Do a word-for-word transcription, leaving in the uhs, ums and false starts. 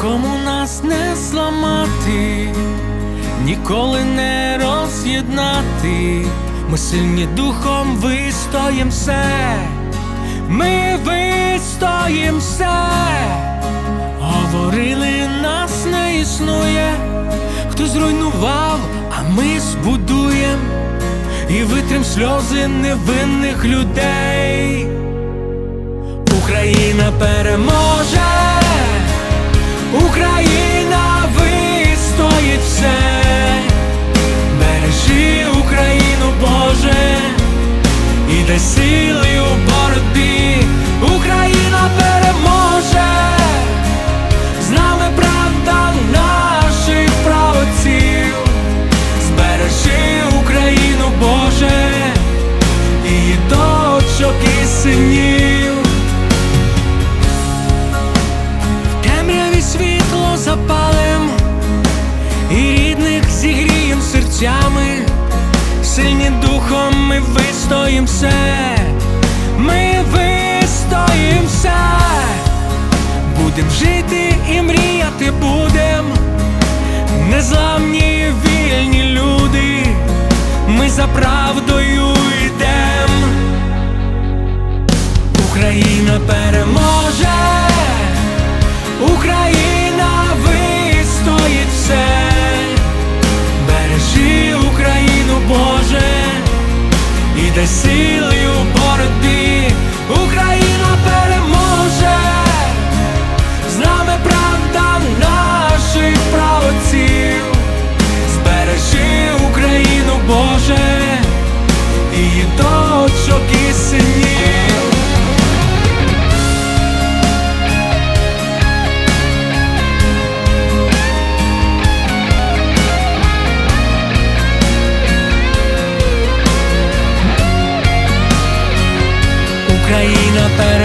нікому нас не зламати, ніколи не роз'єднати. Ми сильні духом, вистоїм все, ми вистоїм все. Говорили, нас не існує, хто зруйнував, а ми збудуєм і витрим сльози невинних людей. Україна переможе, Україна вистоїть все. Бережи Україну, Боже, і дай сили у боротьбі. Україна переможе, з нами правда наших праотців. Збережи Україну, Боже, її дочок і синів. В темряві світло запалим і рідних зігрієм серцями. Сильні духом ми вистоїм все, ми вистоїм все. Будем жити і мріяти будем, незламні вільні люди, ми за правдою йдем. Україна переможе, Україна вистоїть все. Бережи Україну, Боже, і дай сили у боротьбі. Україна переможе, з нами правда наших праотців. Збережи Україну, Боже, її дочок і синів. Україна переможе.